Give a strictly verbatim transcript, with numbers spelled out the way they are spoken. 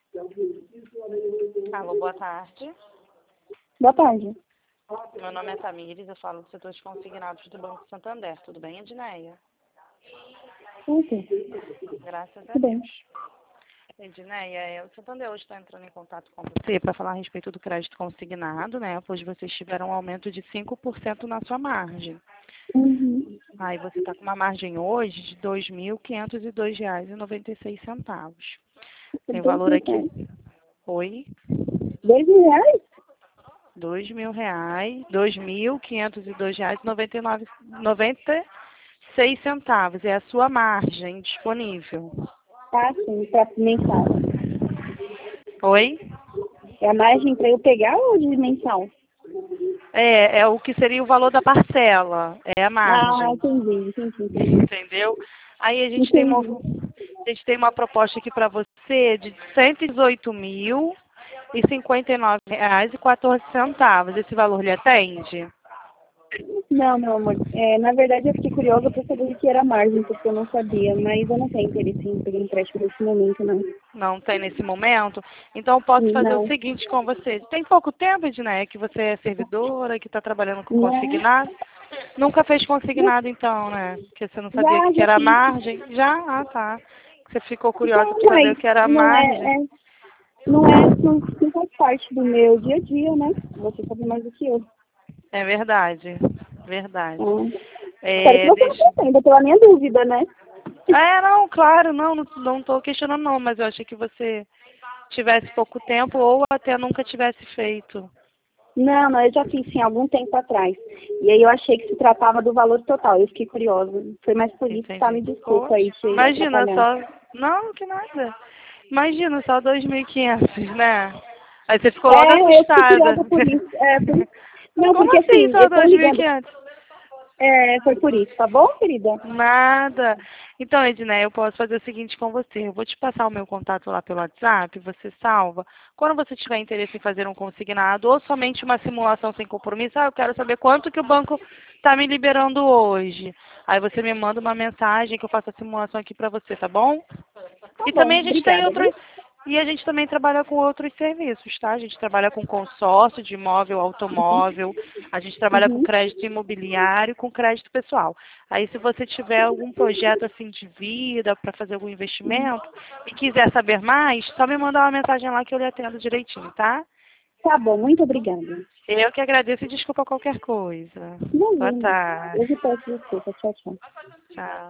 Alô, boa tarde. Boa tarde. Meu nome é Tamires, eu falo do setor de consignados do Banco Santander. Tudo bem, Edneia? Sim, sim. Graças a Tudo bem. Deus. Edneia, o Santander hoje está entrando em contato com você para falar a respeito do crédito consignado, né? Pois vocês tiveram um aumento de cinco por cento na sua margem. Uhum. Aí você está com uma margem hoje de dois mil quinhentos e dois reais e noventa e seis centavos. Tem o Dois valor mil aqui. reais. Oi? Dois mil reais? Dois mil reais, dois mil quinhentos e dois reais e noventa e nove, noventa e seis centavos. É a sua margem disponível. Ah, sim, para mensal. Oi? É a margem para eu pegar ou de mensal? É, é o que seria o valor da parcela. É a Ah, margem. entendi, entendi, entendi. Entendeu? Aí a gente tem uma, Entendi. a gente tem uma proposta aqui para você de cento e dezoito mil e cinquenta e nove reais e quatorze centavos. Esse valor lhe atende? Não, meu amor. É, na verdade, eu fiquei curiosa para saber o que era margem, porque eu não sabia, mas eu não tenho interesse em pegar empréstimo nesse momento, não. Não tem nesse momento? Então eu posso fazer o Não. seguinte com você. Tem pouco tempo, Edneia, que você é servidora, que está trabalhando com Não. consignado? Nunca fez consignado então, né? Porque você não sabia o Já, que já era fiz. margem? Já? Ah, tá. Você ficou curiosa Então, para saber mas o que era não é, margem? é não é, não, não faz parte do meu dia a dia, né? Você sabe mais do que eu. É verdade. Verdade. Hum. Espero que É, você não deixa... entenda pela minha dúvida, né? É, não, claro, não, não, não estou questionando não, mas eu achei que você tivesse pouco tempo ou até nunca tivesse feito. Não, não, eu já fiz sim, algum tempo atrás. E aí eu achei que se tratava do valor total. Eu fiquei curiosa. Foi mais por isso, tá? Entendi. Me desculpa Poxa, aí te imagina atrapalhar. só. Não, que nada. Imagina só dois mil e quinhentos, né? Aí você ficou logo É, eu fiquei assustada. curiosa por isso. É, por... Não, Como porque assim assim, só eu tô dois mil e ligando. quinhentos? É, foi por isso, tá bom, querida? Nada. Então, Edné, eu posso fazer o seguinte com você. Eu vou te passar o meu contato lá pelo WhatsApp, você salva. Quando você tiver interesse em fazer um consignado ou somente uma simulação sem compromisso, ah, eu quero saber quanto que o banco está me liberando hoje. Aí você me manda uma mensagem que eu faço a simulação aqui para você, tá bom? Tá E bom, também a gente tem obrigada, viu? outros. E a gente também trabalha com outros serviços, tá? A gente trabalha com consórcio de imóvel, automóvel, a gente trabalha com Uhum. crédito imobiliário, com crédito pessoal. Aí se você tiver algum projeto assim de vida para fazer algum investimento e quiser saber mais, só me mandar uma mensagem lá que eu lhe atendo direitinho, tá? Tá bom, muito obrigada. Eu que agradeço e desculpa qualquer coisa. Boa Imagina. Eu tarde. que peço desculpa. Tchau, tchau. Tchau.